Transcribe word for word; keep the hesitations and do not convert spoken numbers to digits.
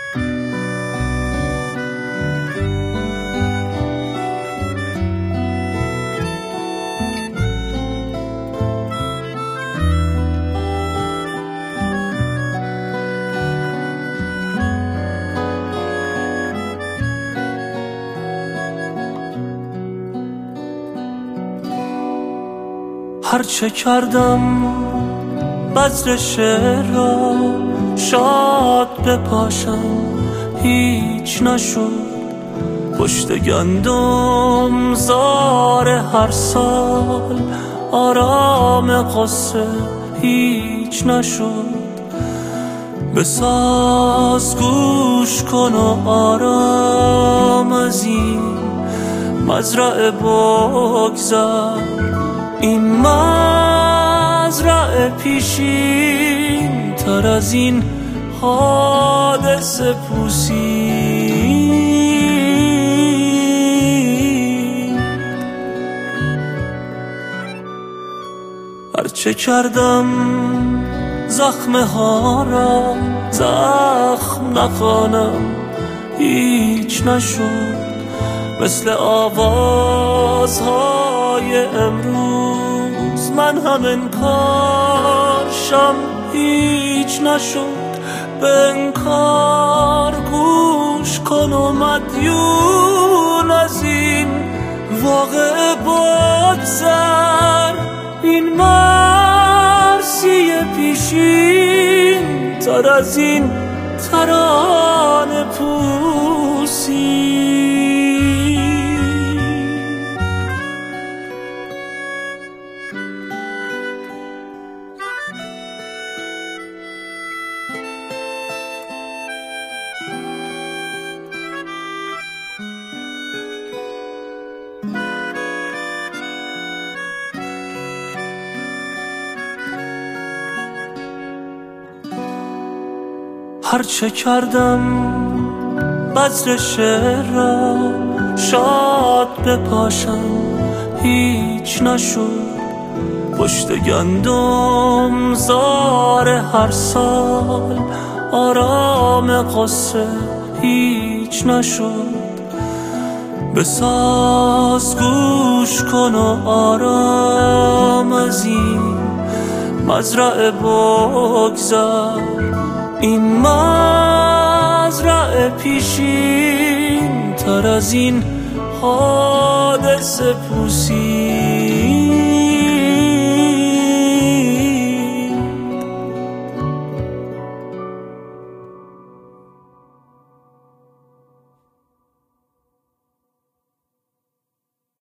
هرچه کردم بذر شعر را شاد بپاشم هیچ نشد. پشت گندم زار هر سال آرام قصه هیچ نشد. بساز گوش کن و آرام از این مزرعه بگذر. این مزرعه پیشین تر از این حادثه پوسید. هرچه کردم زخمه ها را زخم نخوانم هیچ نشد. مثل آوازهای امروز من هم انکارشم هیچ نشد. به انکار گوش کن و مدیون از این واقعه بگذر. این مرسی پیشین تر از این ترانه پوسی. هرچه کردم بذر شعر را شاد بپاشم هیچ نشد. پشت گندم زار هر سال آرام قصه هیچ نشد. بساز گوش کن و آرام از این مزرعه بگذر. این مزرعه پیشین تر از این حادثه پوسید.